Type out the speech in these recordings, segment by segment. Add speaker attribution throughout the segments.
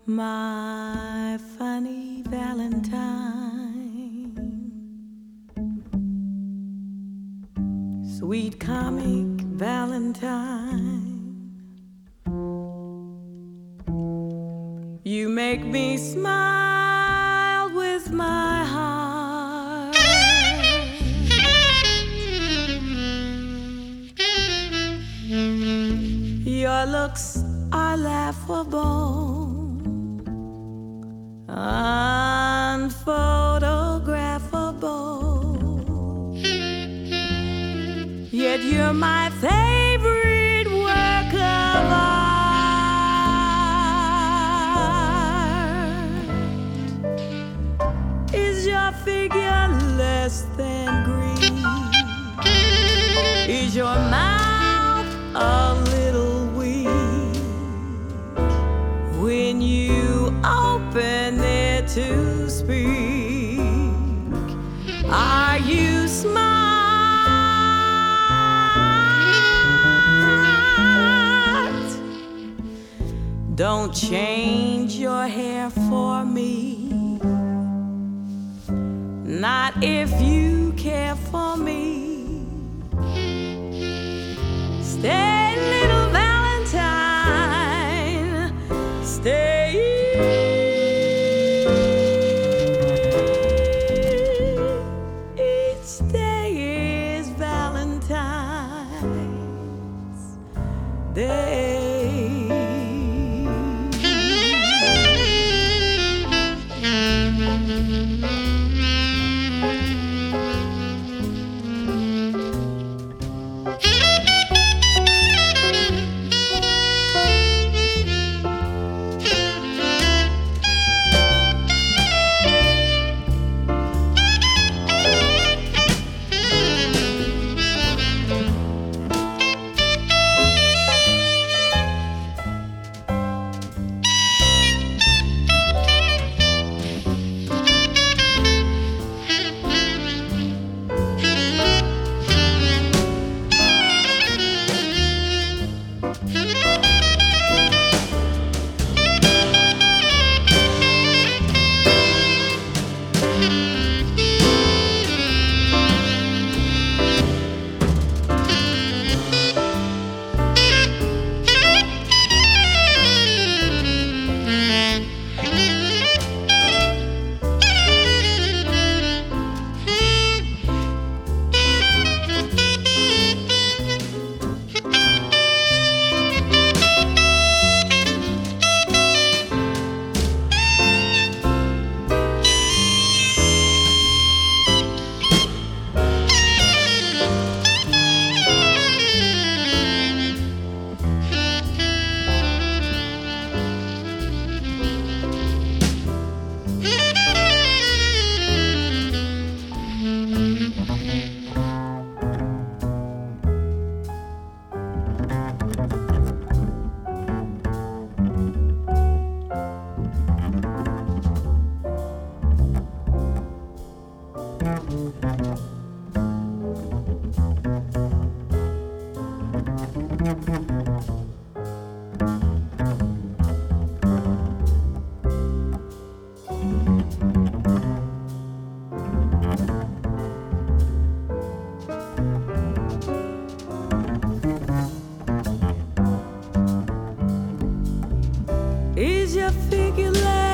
Speaker 1: My funny Valentine, sweet comic Valentine, you make me smile with my heart. Your looks are laughable, unphotographable, yet you're my favorite work of art. Is your figure less than green? Is your mouth a little weak when you open it to speak? Are you smart? Don't change your hair for me, not if you care for me. Stay, little Valentine, stay. Each day is Valentine's Day. Is your figure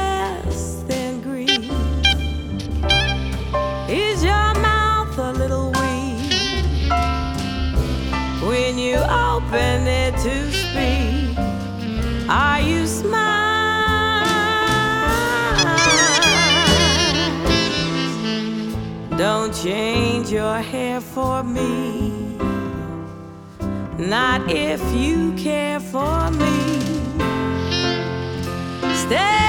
Speaker 1: less than green? Is your mouth a little weak when you open it to speak? Are you smart? Don't change your hair for me, not if you care for me. Stay.